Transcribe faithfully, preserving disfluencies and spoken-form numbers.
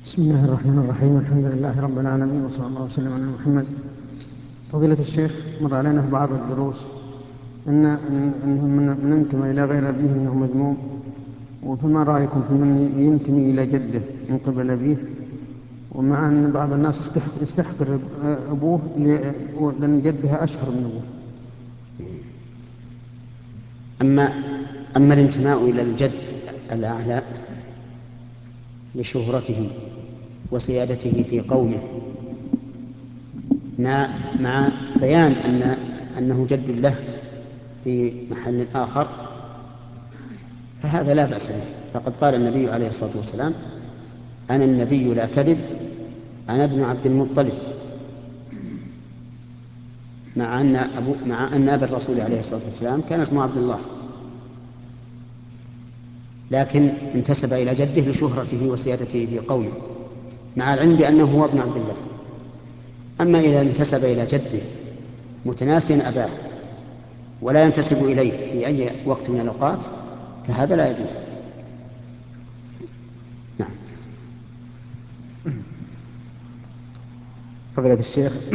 بسم الله الرحمن الرحيم. الحمد لله رب العالمين، وصلى الله وسلم على محمد. فضيلة الشيخ، مر علينا في بعض الدروس أن أن أن من من انتمى إلى غير أبيه أنه مذموم، فما رأيكم في من ينتمي إلى جده من قبل أبيه، ومع أن بعض الناس يستحق يستحقر أبوه لأن جده أشهر من أبوه؟ أما أما الانتماء إلى الجد الأعلى لشهرته وسيادته في قومه مع مع بيان أن أنه جد له في محل آخر، فهذا لا بأس به. فقد قال النبي عليه الصلاة والسلام: أنا النبي لا كذب، أنا ابن عبد المطلب، مع أن أبو مع أن أبا الرسول عليه الصلاة والسلام كان اسمه عبد الله، لكن انتسب إلى جده لشهرته وسيادته في قومه، مع العلم بأنه هو ابن عبد الله. أما إذا انتسب إلى جده متناسيا أباه ولا ينتسب إليه في أي وقت من الأوقات، فهذا لا يجوز. نعم. فضيلة الشيخ،